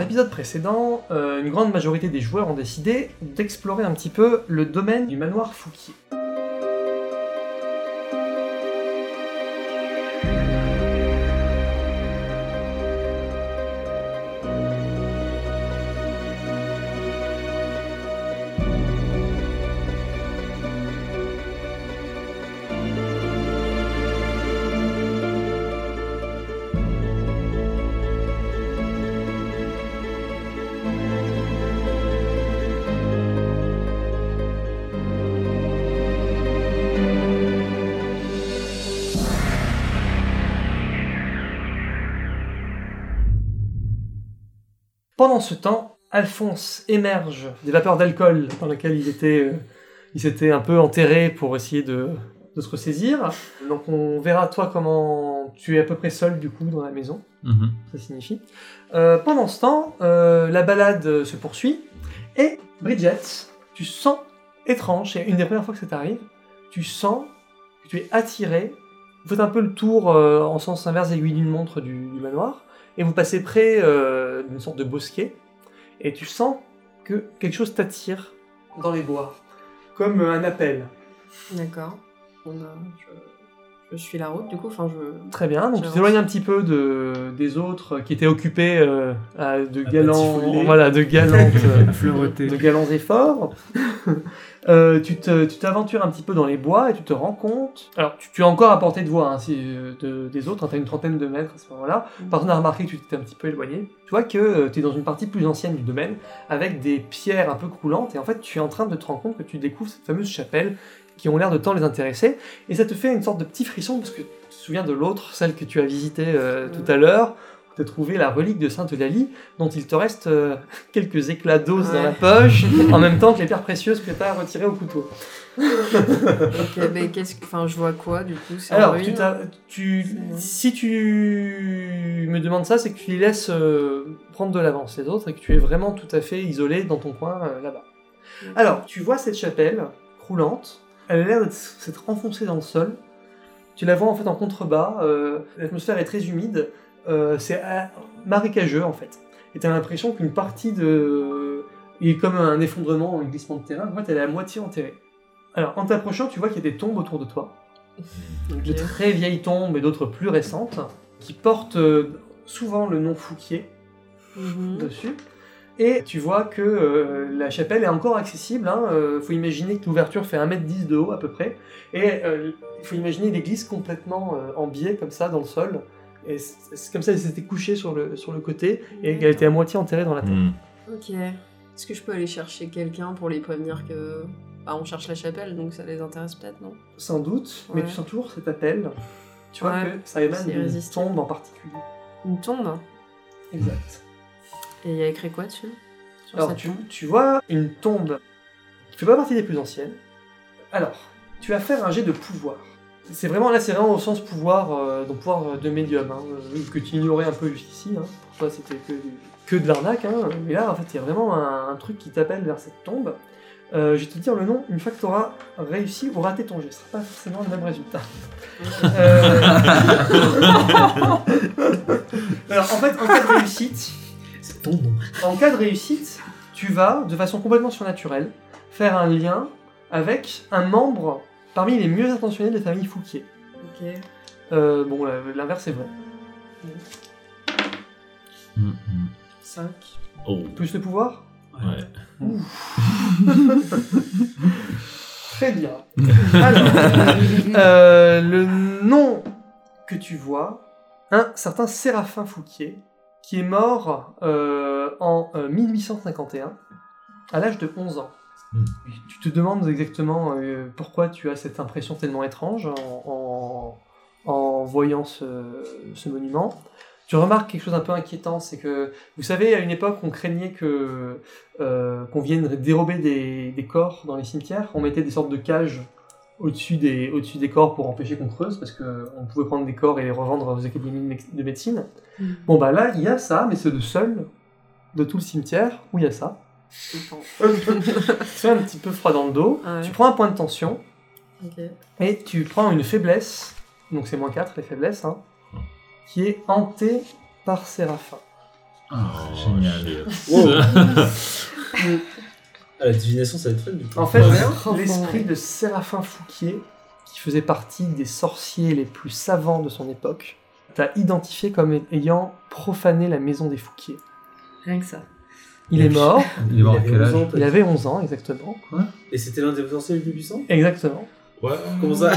l'épisode précédent, une grande majorité des joueurs ont décidé d'explorer un petit peu le domaine du manoir Fouquier. Pendant ce temps, Alphonse émerge des vapeurs d'alcool dans lesquelles il s'était un peu enterré pour essayer de se ressaisir. Donc on verra toi comment tu es à peu près seul du coup dans la maison, ça signifie. Pendant ce temps, la balade se poursuit et Bridget, tu sens étrange, c'est une des premières fois que ça t'arrive, tu sens que tu es attiré, vous faites un peu le tour en sens inverse aiguille d'une montre du manoir, et vous passez près d'une sorte de bosquet, et tu sens que quelque chose t'attire dans les bois, comme un appel. D'accord. Je suis la route, du coup, Très bien, donc tu t'éloignes un petit peu des autres qui étaient occupés de galants efforts. Tu t'aventures un petit peu dans les bois et tu te rends compte... Alors, tu es encore à portée de voix des autres, tu as une trentaine de mètres à ce moment-là. Par contre, on a remarqué que tu t'étais un petit peu éloigné. Tu vois que tu es dans une partie plus ancienne du domaine, avec des pierres un peu croulantes, et en fait, tu es en train de te rendre compte que tu découvres cette fameuse chapelle qui ont l'air de tant les intéresser, et ça te fait une sorte de petit frisson, parce que tu te souviens de l'autre, celle que tu as visitée tout à l'heure, où tu as trouvé la relique de Sainte Eulalie, dont il te reste quelques éclats d'os dans la poche, en même temps que les pierres précieuses que tu as retirées au couteau. Ok, mais je vois quoi, du coup? C'est alors, si tu me demandes ça, c'est que tu les laisses prendre de l'avance, les autres, et que tu es vraiment tout à fait isolé dans ton coin, là-bas. Okay. Alors, tu vois cette chapelle croulante, elle a l'air de s'être enfoncée dans le sol. Tu la vois en fait en contrebas. L'atmosphère est très humide. C'est marécageux en fait. Et tu as l'impression qu'une partie il est comme un effondrement, un glissement de terrain. En fait, elle est à moitié enterrée. Alors, en t'approchant, tu vois qu'il y a des tombes autour de toi. Okay. De très vieilles tombes et d'autres plus récentes, qui portent souvent le nom Fouquier dessus. Et tu vois que la chapelle est encore accessible. Faut imaginer que l'ouverture fait 1m10 de haut à peu près. Et il faut imaginer l'église complètement en biais comme ça dans le sol. Et c'est comme ça qu'elle s'était couchée sur le côté et qu'elle était à moitié enterrée dans la terre. Ok. Est-ce que je peux aller chercher quelqu'un pour les prévenir que... on cherche la chapelle, donc ça les intéresse peut-être, non? Sans doute, mais tu sens toujours cet appel. Tu vois que ça émane d'une tombe en particulier. Une tombe? Exact. Et il y a écrit quoi dessus? Alors, tu vois une tombe qui fait pas partie des plus anciennes. Alors, tu vas faire un jet de pouvoir. C'est vraiment au sens pouvoir, donc pouvoir de médium, que tu ignorais un peu jusqu'ici. Pour toi, c'était que de l'arnaque. Mais là, en fait, il y a vraiment un truc qui t'appelle vers cette tombe. Je vais te dire le nom une fois que tu auras réussi ou raté ton jet. Ce sera pas forcément le même résultat. Alors, en fait, en cas de réussite... En cas de réussite, tu vas, de façon complètement surnaturelle, faire un lien avec un membre parmi les mieux intentionnés de la famille Fouquier. Ok. L'inverse est vrai. 5. Oh. Plus le pouvoir ? Ouais. Très bien. Alors, le nom que tu vois, un certain Séraphin Fouquier, qui est mort en 1851, à l'âge de 11 ans. Tu te demandes exactement pourquoi tu as cette impression tellement étrange en voyant ce monument. Tu remarques quelque chose un peu inquiétant, c'est que, vous savez, à une époque, on craignait qu'on vienne dérober des corps dans les cimetières. On mettait des sortes de cages au-dessus des corps pour empêcher qu'on creuse, parce qu'on pouvait prendre des corps et les revendre aux académies de médecine. Bon bah là, il y a ça, mais c'est le seul de tout le cimetière où il y a ça. Tu fais un petit peu froid dans le dos, tu prends un point de tension, et tu prends une faiblesse, donc c'est -4 les faiblesses, qui est hantée par Séraphin. Génial. Wow. Ah, la divination, ça va être fun du coup. En fait, Ouais. l'esprit de Séraphin Fouquier, qui faisait partie des sorciers les plus savants de son époque, t'a identifié comme ayant profané la maison des Fouquiers. Rien que ça. Il est mort, Il est mort à avait quel 11 âge ans, t'as il dit. avait 11 ans exactement. Et c'était l'un des sorciers les plus puissants. Exactement. Ouais. Comment ça?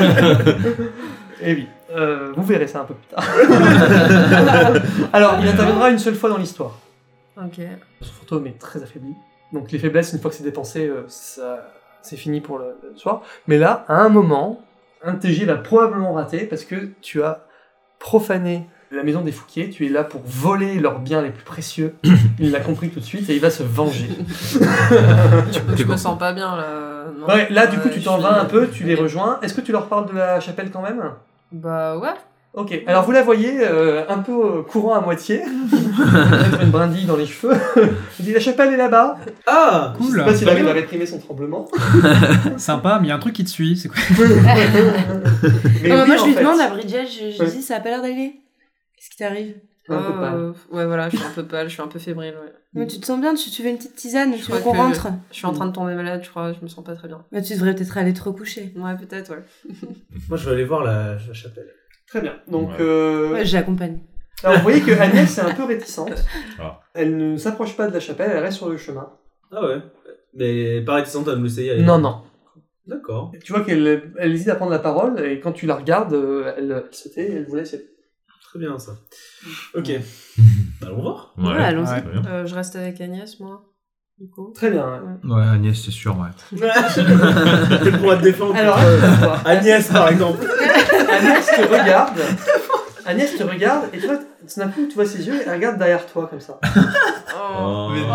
Et oui, vous verrez ça un peu plus tard. Alors, il interviendra une seule fois dans l'histoire. Ok. Son fantôme est très affaibli. Donc les faiblesses, une fois que c'est dépensé, c'est fini pour le soir. Mais là, à un moment, un de tes jets va probablement rater parce que tu as profané la maison des Fouquiers. Tu es là pour voler leurs biens les plus précieux. Il l'a compris tout de suite et il va se venger. Je me sens pas bien là. Non. Ouais, là, du coup, tu je t'en suis- vas un peu, tu les Ok. rejoins. Est-ce que tu leur parles de la chapelle quand même? Bah ouais. Ok, alors vous la voyez un peu courant à moitié, peut-être une brindille dans les cheveux. Il dit la chapelle est là-bas. Ah! Je sais Cool. pas s'il arrive à réprimer son tremblement. Sympa, mais il y a un truc qui te suit, c'est quoi? Mais moi, oui, je en lui fait. demande à Bridget, je Ouais. dis, ça a pas l'air d'aller. Qu'est-ce qui t'arrive? Un peu pâle. Ouais, voilà, je suis un peu pâle, je suis un peu fébrile. Ouais. Mais tu te sens bien, tu veux une petite tisane, Je tu veux crois qu'on que- rentre? Je suis en train de tomber malade, je crois, je me sens pas très bien. Mais tu devrais peut-être aller te recoucher. Ouais, peut-être, ouais. Moi, je vais aller voir la chapelle. Très bien. Donc, Ouais, j'accompagne. alors vous voyez que Agnès est un peu réticente. Ah. Elle ne s'approche pas de la chapelle, elle reste sur le chemin. Ah ouais. Mais pas réticente à me laisser y aller. Non, non. D'accord. Tu vois qu'elle hésite à prendre la parole et quand tu la regardes, elle se tait et elle vous laisse aller. Très bien ça. Ok. Allons voir. Ouais, allons-y. très bien. Je reste avec Agnès, moi. Du coup. Très bien. Ouais, Agnès, c'est sûr, ouais. Elle pourra te défendre. Alors, contre, Agnès, par exemple. Agnès te regarde. Agnès te regarde et toi, tout d'un coup, tu vois ses yeux et elle regarde derrière toi comme ça. Oh. Mais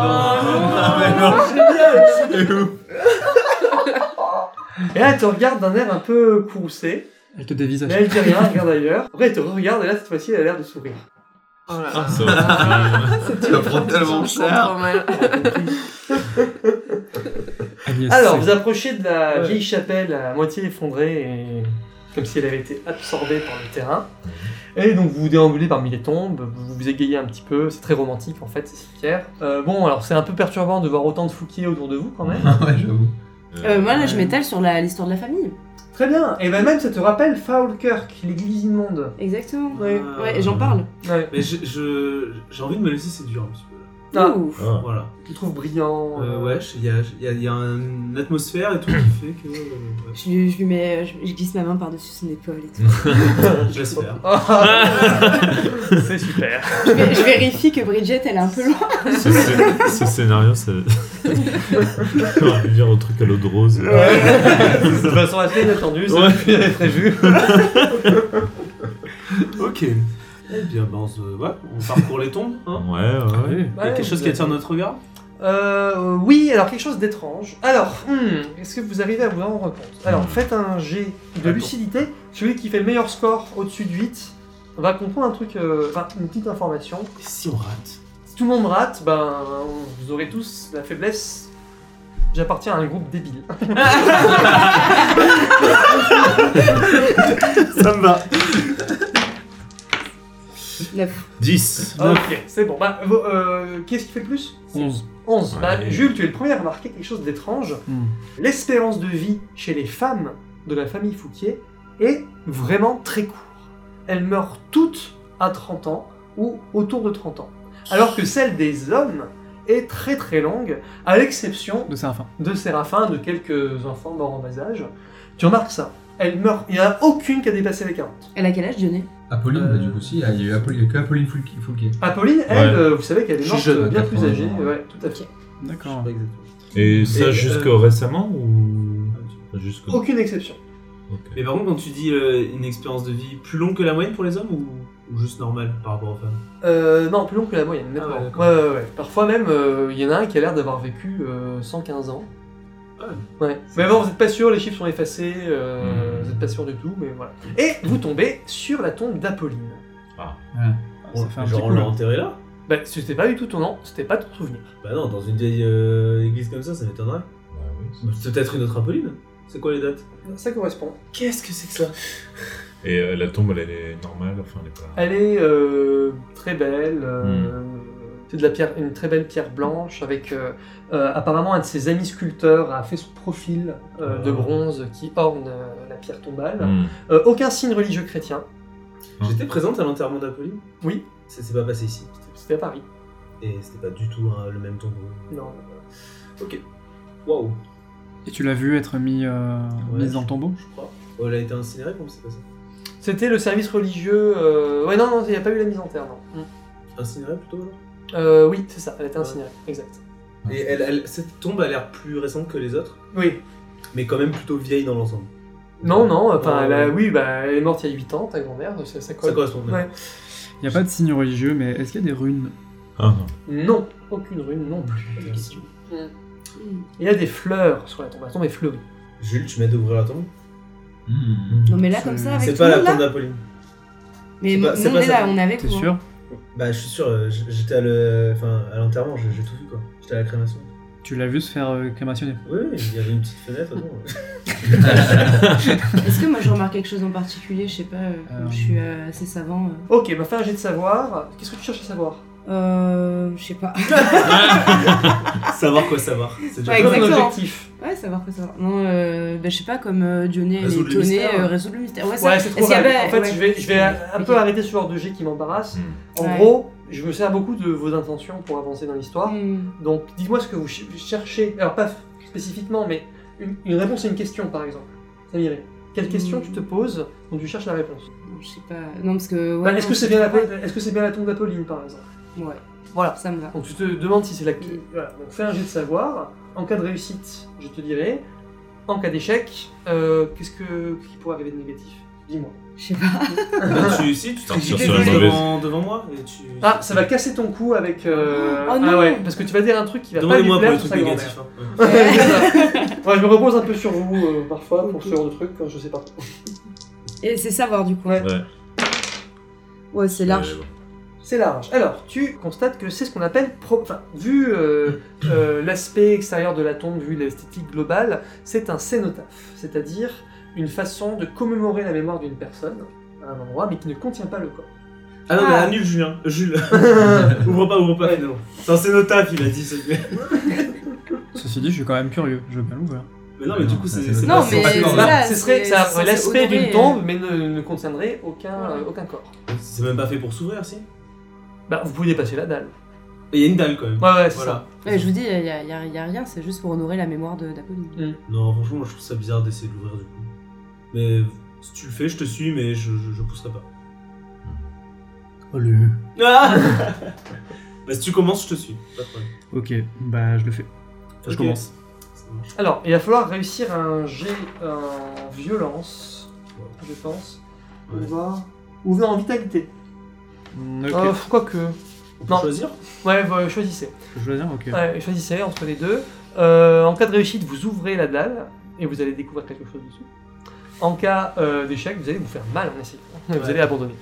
Et là, elle te regarde d'un air un peu courroucé. Elle te dévisage. Mais elle dit rien, elle regarde ailleurs. Après, elle te regarde et là, cette fois-ci, elle a l'air de sourire. Oh là Ah, là. ça va. C'est Tu vas prendre tellement Je me sens cher. trop mal. Agnès, Alors, c'est- vous approchez de la Ouais. vieille chapelle à moitié effondrée et comme si elle avait été absorbée par le terrain. Et donc, vous vous déambulez parmi les tombes, vous vous égayez un petit peu, c'est très romantique en fait, ces cimetières. Bon, alors c'est un peu perturbant de voir autant de Fouquier autour de vous quand même. Ouais, j'avoue. Moi, là, je m'étale sur l'histoire de la famille. Très bien, et ben même ça te rappelle Falkirk, l'église immonde. Exactement. Ouais. Ouais, j'en parle. Ouais. Mais j'ai envie de me laisser séduire un petit peu là. Ah, Ouf. Ah. tu Voilà. le trouves brillant. Ouais, il y a une atmosphère et tout qui fait que. Ouais. Je lui mets, je glisse ma main par-dessus son épaule et tout. Je laisse faire. C'est super. Je vérifie que Bridget, elle est un peu loin. Ce scénario, ça. On va dire au truc à l'eau de rose. De façon assez inattendue, c'est Ouais. ce que j'avais prévu. Ok. Eh bien, ben, on parcourt les tombes. Hein. Ouais, ouais. Il y a quelque chose qui attire notre regard. Oui, alors quelque chose d'étrange. Alors, est-ce que vous arrivez à vous en rendre compte? Alors, faites un jet de Attends. lucidité. Celui qui fait le meilleur score au-dessus de 8 va comprendre un truc, enfin, une petite information. Et si on rate? Si tout le monde rate, ben, vous aurez tous la faiblesse. J'appartiens à un groupe débile. Ça me va. 9. 10. Ok, c'est bon. Bah, qu'est-ce qui fait le plus? 11. 11. Bah, Ouais. Jules, tu es le premier à remarquer quelque chose d'étrange. L'espérance de vie chez les femmes de la famille Fouquier est vraiment très courte. Elles meurent toutes à 30 ans ou autour de 30 ans. Alors que celle des hommes est très très longue, à l'exception De Séraphin. de Séraphin, de quelques enfants morts en bas âge. Tu remarques ça. Elles meurent, il n'y en a aucune qui a dépassé les 40. Elle a quel âge, Dionée? Apolline, bah, du coup, si, il y a eu que Apolline Fouquier. Apolline, elle, Ouais. vous savez qu'elle est Je morte suis jeune, bien plus 80 âgée. ans. Ouais, tout à fait. D'accord. Pas exactement. Et ça Et, jusque euh, récemment ou jusque... Aucune exception. Ok. Mais par contre, quand tu dis une expérience de vie plus longue que la moyenne pour les hommes ou juste normale par rapport aux femmes? Non, plus long que la moyenne, nettement. Ah ouais, d'accord. Ouais. Parfois même, il y en a un qui a l'air d'avoir vécu 115 ans. Ah Ouais. Mais bon, vous n'êtes pas sûr, les chiffres sont effacés, Hmm. vous n'êtes pas sûr du tout, mais voilà. Et vous tombez sur la tombe d'Apolline. Ça fait un petit Genre on coup, l'a là. enterré là? Bah, c'était pas du tout ton nom, c'était pas ton souvenir. Bah non, dans une vieille église comme ça m'étonnerait. Ouais, oui. C'est peut-être une autre Apolline. C'est quoi les dates? Ça correspond. Qu'est-ce que c'est que ça? Et la tombe, elle est normale, enfin, elle est pas... Elle est très belle. C'est de la pierre, une très belle pierre blanche avec apparemment un de ses amis sculpteurs a fait son profil de bronze qui orne la pierre tombale. Aucun signe religieux chrétien. J'étais présente à l'enterrement d'Apolline? Oui. Ça s'est pas passé ici. C'était à Paris. Et c'était pas du tout le même tombeau. Non. Ok. Waouh. Et tu l'as vu être mise dans le tombeau? Je crois. Oh, elle a été incinérée, comment c'est passé? C'était le service religieux. Ouais, non, il n'y a pas eu la mise en terre, non. Incinérée plutôt alors? Oui, c'est ça, elle a été incinérée, exact. Et cette tombe a l'air plus récente que les autres, Oui. mais quand même plutôt vieille dans l'ensemble. Non, enfin, oui, elle est morte il y a 8 ans, ta grand-mère, ça correspond. Ouais. Il n'y a pas de signe religieux, mais est-ce qu'il y a des runes? Ah non. Non, aucune rune non plus. Il y a des fleurs sur la tombe est fleurie. Jules, tu m'aides à ouvrir la tombe? Non, mais là, comme ça, avec C'est tout pas le la monde, tombe là. d'Apolline. Mais c'est nous, pas- c'est on pas est ça. là, on est avec T'es vous. sûr? Bah, je suis sûr, j'étais à l'enterrement, j'ai tout vu quoi. J'étais à la crémation. Tu l'as vu se faire crémationner? Oui, il y avait une petite fenêtre. Est-ce que moi, je remarque quelque chose en particulier? Je sais pas, je suis assez savant. Ok, bah fais un jet de savoir. Qu'est-ce que tu cherches à savoir? Je sais pas. Savoir quoi savoir. C'est déjà Ouais, pas Ton exactement. objectif. Ouais, savoir quoi savoir. Non, je sais pas, comme Johnny, elle est Résoudre le étonnée, mystère. résoudre le mystère. Ouais, Ouais, c'est trop est-ce qu'il y vague. avait- En fait, ouais. je vais un Ok. peu arrêter ce genre de jet qui m'embarrasse. En Ouais. gros, je me sers beaucoup de vos intentions pour avancer dans l'histoire. Donc, dites-moi ce que vous cherchez. Alors, pas spécifiquement, mais une réponse à une question, par exemple. Ça m'irait. Quelle question tu te poses dont tu cherches la réponse? Non, je sais pas. Non, parce que. Bah, ouais, est-ce non, que c'est je sais bien, pas. la tombe d'Apolline, par exemple? Ouais, Voilà. ça me va. Donc tu te demandes si c'est la... Voilà. Donc fais un jet de savoir. En cas de réussite, je te dirai. En cas d'échec, qu'est-ce qui pourrait arriver de négatif? Dis-moi. Je sais pas. Si, tu Sortir t'es sur la devant moi et tu... Ah, ça va casser ton cou avec... Oh non. Ah ouais, parce que tu vas dire un truc qui va pas lui Demandez-moi pour plaire les sur trucs sa négatifs. grand-mère. Ouais, c'est ça. Ouais, je me repose un peu sur vous parfois pour ce genre de truc quand je sais pas. Et c'est savoir, du coup. Ouais. Ouais. Ouais, c'est large. C'est large. Alors, tu constates que c'est ce qu'on appelle, vu l'aspect extérieur de la tombe, vu l'esthétique globale, c'est un cénotaphe, c'est-à-dire une façon de commémorer la mémoire d'une personne à un endroit, mais qui ne contient pas le corps. Ah non, mais annule Julien. Jules. Ouvre pas Ouais. finalement. C'est un cénotaphe, il a dit. Ceci dit, je suis quand même curieux, je veux bien l'ouvrir. Mais non, mais du coup, ça, c'est c'est Non, pas mais pas c'est corps. ça. Bah, ce serait c'est l'aspect honoré, d'une tombe, mais ne contiendrait aucun corps. C'est même pas fait pour s'ouvrir, si. Bah, vous pouvez dépasser la dalle. Et il y a une dalle quand même. Ouais, c'est Voilà. Ouais, je vous dis, il y a rien, c'est juste pour honorer la mémoire d'Apolline. Non, franchement, moi je trouve ça bizarre d'essayer de l'ouvrir du coup. Mais si tu le fais, je te suis, mais je pousserai pas. Oh le... Ah bah si tu commences, je te suis. Pas de problème. Ok, bah je le fais. Je Ok. commence. Ça marche. Alors, il va falloir réussir un jet en violence, je pense. On Ouais. va... Ou en vitalité. Ok. Quoique... On peut Non. choisir. Ouais, choisissez. Je veux dire, ok. Ouais, choisissez entre les deux. En cas de réussite, vous ouvrez la dalle et vous allez découvrir quelque chose dessus. En cas d'échec, vous allez vous faire mal en essayant. Vous Ouais. allez abandonner.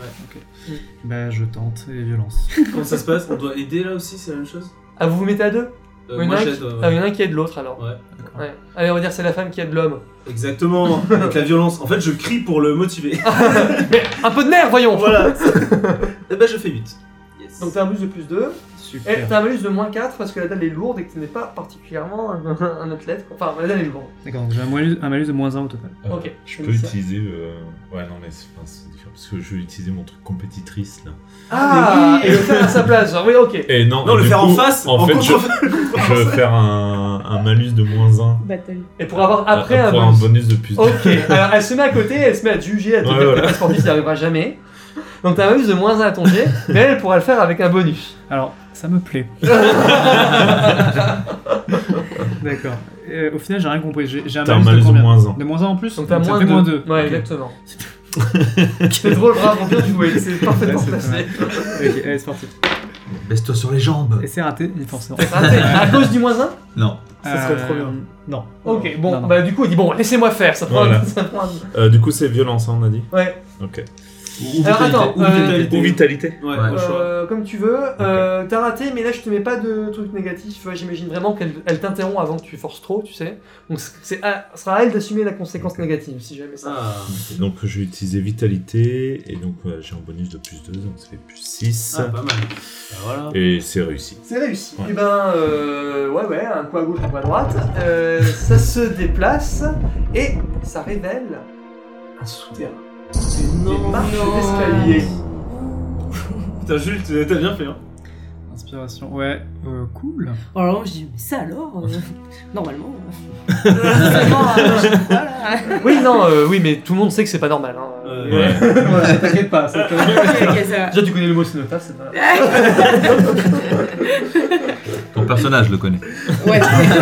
Bah je tente les violences. Comment ça se passe? On doit aider là aussi, c'est la même chose? Ah, vous vous mettez à deux? Il y en Moi a un j'aide. qui- Ah, il y en a un qui aide l'autre alors. Ouais. Ouais. Allez, on va dire c'est la femme qui aide l'homme. Exactement, avec la violence. En fait, je crie pour le motiver. Mais un peu de nerf, voyons. Voilà. Et ben je fais 8. Yes. Donc t'as un bonus de plus 2. Et Super. t'as un malus de moins 4 parce que la dalle est lourde et que tu n'es pas particulièrement un athlète. Enfin, la dalle est lourde. D'accord, donc j'ai un malus de moins 1 au total. Ok, Je je peux dis ça. utiliser... Ouais, non, mais c'est différent. Parce que je vais utiliser mon truc compétitrice, là. Ah, et le faire à sa place. Genre, oui, ok. Et non, Non, et le du faire en coup, face, En en fait, contre. je vais faire un malus de moins 1. Battle. Et pour avoir après un pour bonus. un bonus de plus. Ok, alors elle se met à côté, elle se met à te juger, à te Ouais, dire que voilà. t'es pas sportif, ça n'y arrivera jamais. Donc t'as un bonus de moins 1 à ton jet, mais elle pourra le faire avec un bonus. Alors, ça me plaît. D'accord. Au final, j'ai rien compris. J'ai un T'as un malus malus de de combien? moins 1. De moins 1 en plus? Donc t'as ça moins fait 2. moins 2. Ouais, exactement. C'est drôle, bravo, bien joué, c'est parfaitement Ouais, c'est placé. Ok, allez, c'est parti. Baisse-toi sur les jambes. Et c'est raté, forcément. Raté. À cause du moins 1? Non. Ça serait trop bien. Non. Ok, bon, Non. bah du coup, il dit bon, laissez-moi faire, ça prend, Voilà. ça prend un- Du coup, c'est violence, hein, on a dit. Ouais. Ok. Alors attends, Ou vitalité. Ouais, Ouais. au choix. comme tu veux, t'as raté, mais là je te mets pas de trucs négatifs. Ouais, j'imagine vraiment qu'elle t'interrompt avant que tu forces trop, tu sais. Donc ce sera à elle d'assumer la conséquence négative si jamais ça. Ah. Et donc je vais utiliser vitalité, et donc j'ai un bonus de plus 2, donc ça fait plus 6. Ah, pas mal. Bah, voilà. Et c'est réussi. C'est réussi. Ouais. Et ben, ouais, un coup à gauche, un coup à droite. Ça se déplace et ça révèle un souterrain. Des marches d'escalier. Putain, Jules, t'as bien fait, hein. Inspiration, ouais, cool. Alors je dis, mais ça alors normalement. Voilà. Oui, non, oui, mais tout le monde sait que c'est pas normal. Hein. Ouais. Ouais, t'inquiète pas. Ok, ça va. Déjà, tu connais le mot cénotaphe, c'est pas. Ton personnage le connaît. Ouais.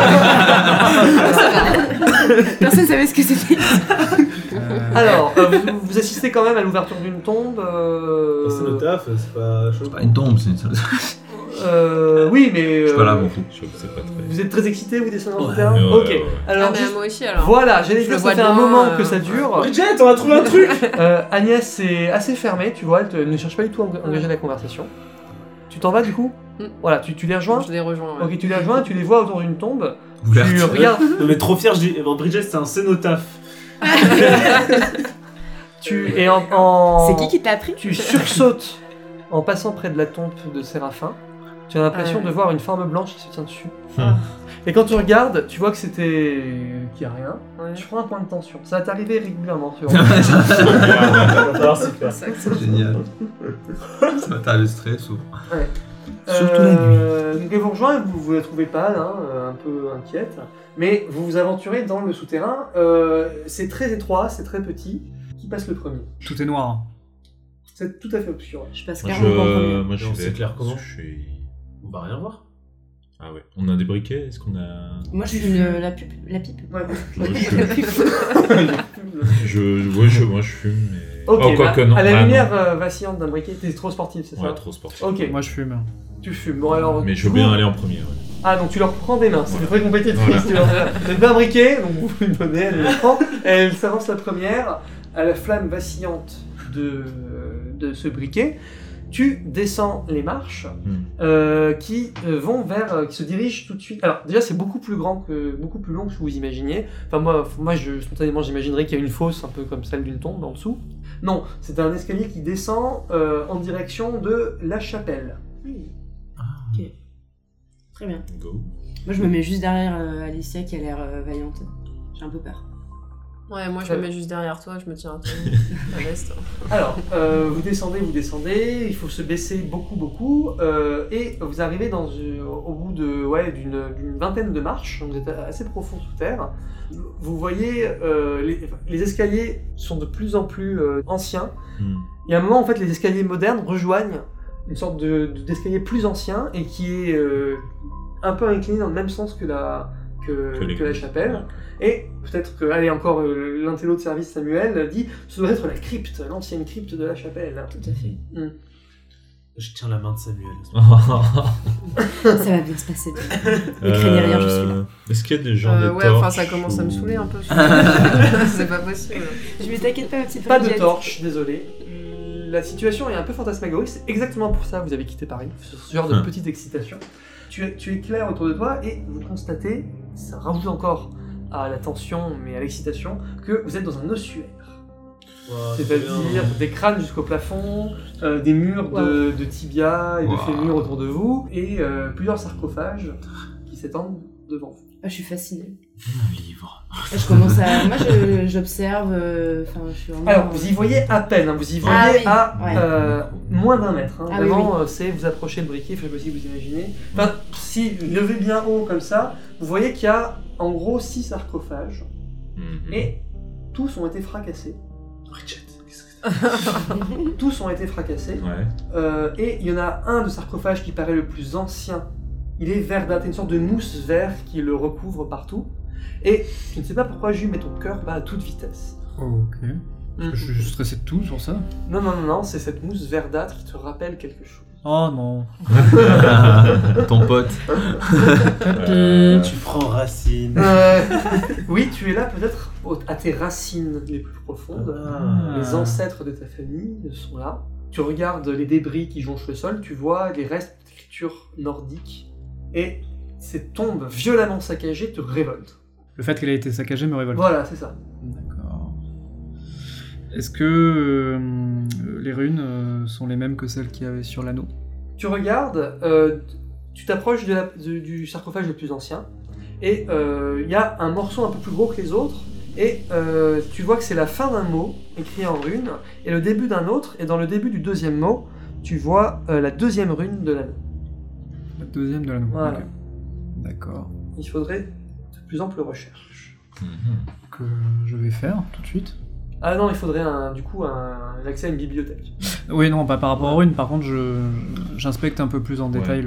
Personne savait ce que c'était. Alors, vous assistez quand même à l'ouverture d'une tombe. C'est le taf, c'est pas chaud. C'est pas une tombe, c'est une salle. Oui, mais. Je suis pas là, mon fou. Je trouve que c'est pas très... Vous êtes très excité, vous descendez en Ouais. souterrain. Ouais, Ok. ouais. Alors, Ah, mais juste- moi aussi alors. voilà, j'allais Je dire, le ça vois fait de un loin, moment que ça dure. Bridget, on a trouvé un truc. Agnès est assez fermée, tu vois, elle ne cherche pas du tout à engager la conversation. Tu t'en vas du coup Mm. Voilà, tu les rejoins. Je les rejoins. Ouais. Ok, tu les rejoins, tu les vois autour d'une tombe. Ouverte. Tu regardes, Non, mais trop fier, je dis. Bon, Bridget, c'est un cénotaphe. tu es en. C'est qui t'a appris Tu sursautes en passant près de la tombe de Séraphin. Tu as l'impression Ah ouais. de voir une forme blanche qui se tient dessus. Ah. Et quand tu regardes, tu vois que c'était. qu'il n'y a rien. Ouais. Tu prends un point de tension. Ça va t'arriver régulièrement, tu vois. Alors, c'est clair. C'est ça que ça- Génial. Ça va t'arriver le stress ou. Surtout la nuit. Donc elle vous rejoint, vous la trouvez pâle, hein, un peu inquiète, mais vous vous aventurez dans le souterrain. C'est très étroit, c'est très petit. Qui passe le premier? Tout est noir. C'est tout à fait obscur. Je passe Moi, carrément pas en premier. moi, je Non, suis c'est bête, clair, comment je suis... On va rien voir. Ah ouais. On a des briquets? Est-ce qu'on a... Moi je suis la pipe. Ouais. Moi, je fume, mais... Ok, oh, quoique, non. à la Ah, lumière non. vacillante d'un briquet, t'es trop sportif, c'est Ouais, ça? trop sportif. Ok, Moi je fume. tu fumes. Bon alors. Mais je du veux bien coup- aller en premier, ouais. Ah, donc tu leur prends des mains, c'est Voilà. très compétitif. Voilà. Tu leur donnes pas un briquet, donc vous lui donnez, elle le prend. Elle s'avance la première, à la flamme vacillante de ce briquet. Tu descends les marches qui vont vers, qui se dirigent tout de suite. Alors déjà c'est beaucoup plus long que vous imaginiez. Enfin moi spontanément j'imaginerais qu'il y a une fosse un peu comme celle d'une tombe en dessous. Non, c'est un escalier qui descend en direction de la chapelle. Ok. Très bien. Go. Moi je me mets juste derrière Alicia qui a l'air vaillante. J'ai un peu peur. Ouais, moi je me mets juste derrière toi, je me tiens à la veste. Alors, vous descendez, il faut se baisser beaucoup, et vous arrivez au bout d'une vingtaine de marches, donc vous êtes assez profond sous terre. Vous voyez, les escaliers sont de plus en plus anciens, et à un moment, en fait, les escaliers modernes rejoignent une sorte d'escalier plus ancien, et qui est un peu incliné dans le même sens que la chapelle. Et peut-être que, allez, encore l'intello de service Samuel dit, ce doit être la crypte, l'ancienne crypte de la chapelle. Tout à fait. Je tiens la main de Samuel. Ça va bien se passer. Ne craignez rien, je suis là. Est-ce qu'il y a des gens de Ouais, torches enfin ça commence à me saouler un peu. C'est pas possible. Je me t'inquiète pas, ma petite Pas de Bridget. torche, désolé. La situation est un peu fantasmagorique, c'est exactement pour ça que vous avez quitté Paris, ce genre de petite excitation. Tu éclaires autour de toi et vous constatez, ça rajoute encore à la tension, mais à l'excitation, que vous êtes dans un ossuaire. C'est-à-dire des crânes jusqu'au plafond, des murs de tibia et de fémur autour de vous, et plusieurs sarcophages qui s'étendent devant vous. Ah, je suis fascinée. Un livre. Je commence à. Moi, j'observe. Enfin, je suis vraiment. Alors, vous y voyez à peine, hein, vous y voyez Ah oui, à moins d'un mètre. Hein. Ah oui, Vraiment, c'est vous approchez le briquet, je sais pas si vous imaginez. Enfin, si levez bien haut comme ça, vous voyez qu'il y a en gros 6 sarcophages, et tous ont été fracassés. Tous ont été fracassés. Ouais. Et il y en a un de sarcophage qui paraît le plus ancien. Il est verdâtre, une sorte de mousse vert qui le recouvre partout. Et je ne sais pas pourquoi, Jules, mais ton cœur bat à toute vitesse. Ok. Je suis stressé de tout sur ça. Non, c'est cette mousse verdâtre qui te rappelle quelque chose. Oh non. Ton pote. Tu prends racine. Oui, tu es là peut-être à tes racines les plus profondes. Ah. Les ancêtres de ta famille sont là. Tu regardes les débris qui jonchent le sol, tu vois les restes d'écriture nordique, et ces tombes violemment saccagées te révoltent. Le fait qu'elle ait été saccagée me révolte. Voilà, c'est ça. D'accord. Est-ce que les runes sont les mêmes que celles qu'il y avait sur l'anneau? Tu regardes, tu t'approches du sarcophage le plus ancien, et il y a un morceau un peu plus gros que les autres, et tu vois que c'est la fin d'un mot écrit en rune, et le début d'un autre, et dans le début du deuxième mot, tu vois la deuxième rune de l'anneau. La deuxième de l'anneau. Voilà. Ok. D'accord. Il faudrait de plus amples recherches. Que je vais faire tout de suite. Ah non, il faudrait un accès à une bibliothèque. Oui, non, pas par rapport aux runes. Par contre, j'inspecte un peu plus en détail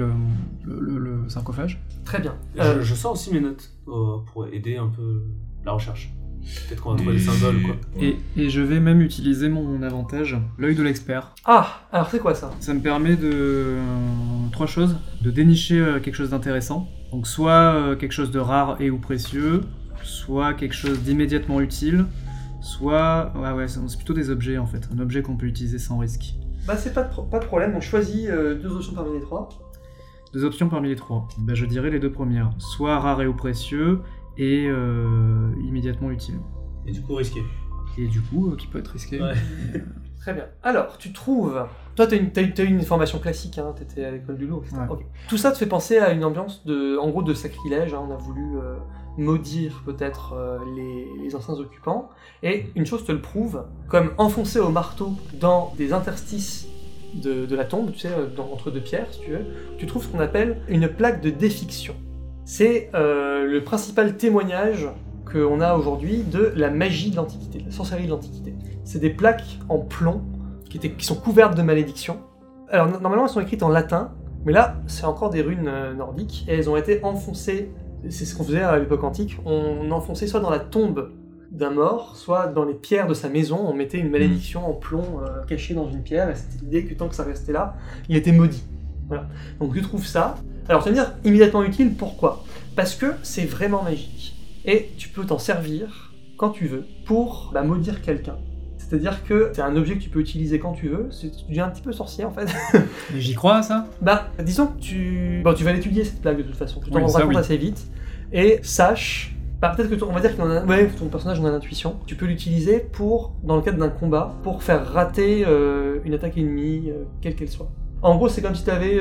le sarcophage. Très bien. Je sors aussi mes notes pour aider un peu la recherche. Peut-être qu'on va trouver des symboles, quoi. Et je vais même utiliser mon avantage, l'œil de l'expert. Ah, alors c'est quoi ça? Ça me permet de... trois choses. De dénicher quelque chose d'intéressant. Donc soit quelque chose de rare et ou précieux, soit quelque chose d'immédiatement utile, soit... Ouais, c'est plutôt des objets en fait. Un objet qu'on peut utiliser sans risque. Bah c'est pas de problème, donc choisis 2 options parmi les 3. 2 options parmi les 3. Ben, je dirais les 2 premières. Soit rare et ou précieux, et immédiatement utile. Et du coup, risqué. Et du coup, qui peut être risqué. Ouais. Très bien. Alors, tu trouves... Toi, t'as eu une formation classique, hein, t'étais à l'école du loup, etc. Ouais. Ok. Tout ça te fait penser à une ambiance de sacrilège, hein. On a voulu maudire peut-être les anciens occupants, et une chose te le prouve, comme enfoncé au marteau dans des interstices de la tombe, tu sais, entre 2 pierres, si tu veux, tu trouves ce qu'on appelle une plaque de défiction. C'est le principal témoignage qu'on a aujourd'hui de la magie de l'Antiquité, de la sorcellerie de l'Antiquité. C'est des plaques en plomb qui sont couvertes de malédictions. Alors normalement elles sont écrites en latin, mais là c'est encore des runes nordiques, et elles ont été enfoncées, c'est ce qu'on faisait à l'époque antique, on enfonçait soit dans la tombe d'un mort, soit dans les pierres de sa maison, on mettait une malédiction en plomb cachée dans une pierre, et c'était l'idée que tant que ça restait là, il était maudit. Voilà. Donc tu trouves ça. Alors tu vas me dire immédiatement utile, pourquoi? Parce que c'est vraiment magique. Et tu peux t'en servir quand tu veux pour maudire quelqu'un. C'est-à-dire que c'est un objet que tu peux utiliser quand tu veux, tu deviens un petit peu sorcier en fait. Et j'y crois à ça? Disons que tu vas l'étudier cette plaque de toute façon, tu t'en Oui, rendras ça, compte oui. assez vite. Et sache, peut-être que on va dire que ton personnage en a l'intuition, tu peux l'utiliser pour, dans le cadre d'un combat, pour faire rater une attaque ennemie, quelle qu'elle soit. En gros, c'est comme si tu avais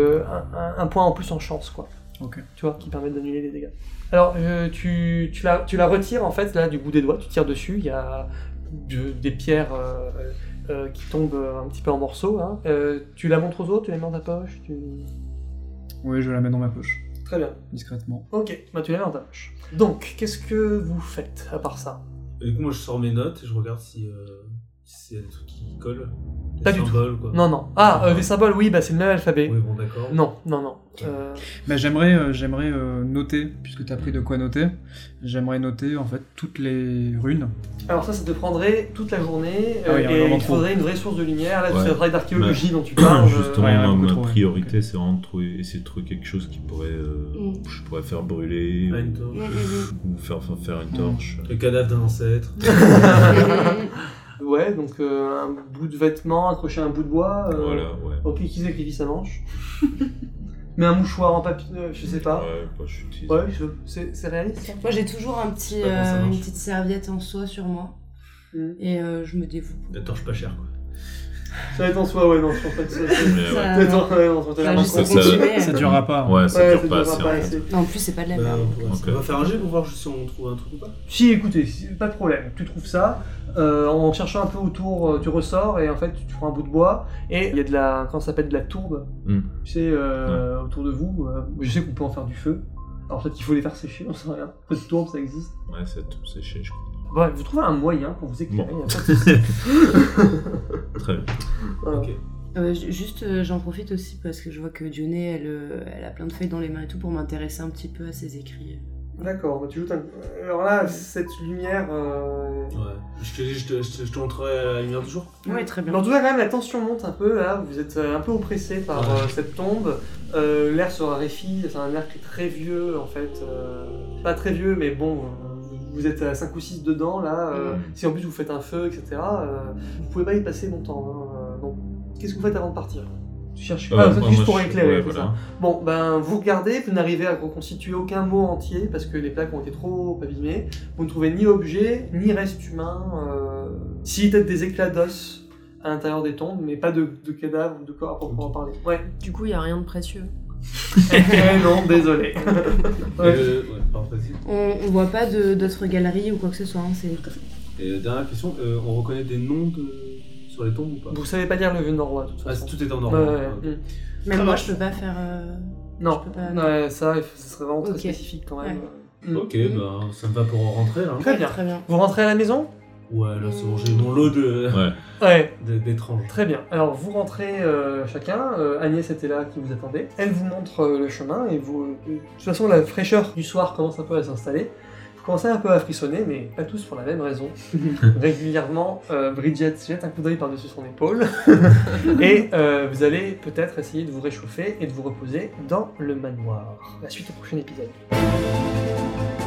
un point en plus en chance, quoi. Ok. Tu vois, qui permet d'annuler les dégâts. Alors, tu la retires, en fait, là, du bout des doigts, tu tires dessus, il y a des pierres qui tombent un petit peu en morceaux. Hein. Tu la montres aux autres, tu les mets dans ta poche, Oui, je la mets dans ma poche, Très bien. discrètement. Ok, tu la mets dans ta poche. Donc, qu'est-ce que vous faites, à part ça? Et du coup, moi, je sors mes notes et je regarde si y a des trucs qui collent. Des Pas du tout. symboles, quoi. Non. Les symboles, oui, c'est le même alphabet. Oui, bon, d'accord. Non. J'aimerais noter, puisque tu as pris de quoi noter, j'aimerais noter en fait toutes les runes. Alors ça te prendrait toute la journée, Ah oui, et vraiment il trop. faudrait une vraie source de lumière. Là, Ouais. c'est le travail d'archéologie dont tu parles. Justement, ouais, ma beaucoup trop, priorité, c'est vraiment de essayer de trouver quelque chose qui pourrait, je pourrais faire brûler Ah, une torche. ou faire une torche. Le cadavre d'un ancêtre. Ouais, donc un bout de vêtement accroché à un bout de bois. Voilà, ouais. Ok, qui sacrifie sa manche. Mais un mouchoir en papier, je sais pas. Ouais, je utilise. Ouais, c'est réaliste ça. Moi, j'ai toujours un petit, Je sais pas comment ça marche. une petite serviette en soie sur moi. Mm. Et je me dévoue. La torche pas chère, quoi. Ça va être en soi, ouais, non, je pense pas que ça. Mais ouais. Ça- Peut-être Enfin, juste ça- pour continuer. Ça durera pas. Ouais, ça Ouais, dure ça pas durera assez. pas en fait. assez. Non, en plus, c'est pas de la Bah, merde. on va faire un jet pour voir si on trouve un truc ou pas. Si, écoutez, pas de problème, tu trouves ça, en cherchant un peu autour, tu ressors et en fait tu prends un bout de bois et il y a de la, comment ça s'appelle, de la tourbe, tu sais, autour de vous. Je sais qu'on peut en faire du feu, alors peut-être qu'il faut les faire sécher, on sait rien. Cette tourbe, ça existe. Ouais, c'est tout séché, je crois. Bref, vous trouvez un moyen pour vous éclairer, Bon. y a pas de souci. Très bien. Voilà. Ok. Juste, j'en profite aussi parce que je vois que Dionée, elle a plein de feuilles dans les mains et tout pour m'intéresser un petit peu à ses écrits. D'accord, bah, tu joues alors là, cette lumière... Ouais. Je te montrerai la lumière du jour. Ouais, très bien. Mais en tout cas, quand même, la tension monte un peu, là, vous êtes un peu oppressé par cette tombe. L'air se raréfie, c'est un air qui est très vieux, en fait. Pas très vieux, mais bon, vous êtes à 5 ou 6 dedans, là. Si en plus vous faites un feu, etc., vous pouvez pas y passer longtemps. Donc, qu'est-ce que vous faites avant de partir? Tu cherches juste pour éclairer, c'est ça. Bon, ben, vous regardez, vous n'arrivez à reconstituer aucun mot entier, parce que les plaques ont été trop abîmées. Vous ne trouvez ni objet, ni reste humain. Si, peut-être des éclats d'os à l'intérieur des tombes, mais pas de cadavres ou de corps à proprement parler. Ouais. Du coup, il y a rien de précieux. Non, désolé. Pardon, vas-y. On voit pas d'autres galeries ou quoi que ce soit. Hein, Et dernière question, on reconnaît des noms sur les tombes ou pas? Vous savez pas lire le vieux norrois, de toute façon. Tout est en ordre. Même moi, je peux pas faire. Non, je peux pas... ça serait vraiment très Ok. spécifique quand même. Ok, ben ça me va pour rentrer là. Très bien. Très bien. Vous rentrez à la maison? Ouais, là c'est bon, j'ai mon lot Ouais. d'étranges. Très bien. Alors vous rentrez chacun. Agnès était là qui vous attendait. Elle vous montre le chemin et vous. De toute façon, la fraîcheur du soir commence un peu à s'installer. Vous commencez un peu à frissonner, mais pas tous pour la même raison. Régulièrement, Bridget jette un coup d'œil par-dessus son épaule. Et vous allez peut-être essayer de vous réchauffer et de vous reposer dans le manoir. La suite au prochain épisode.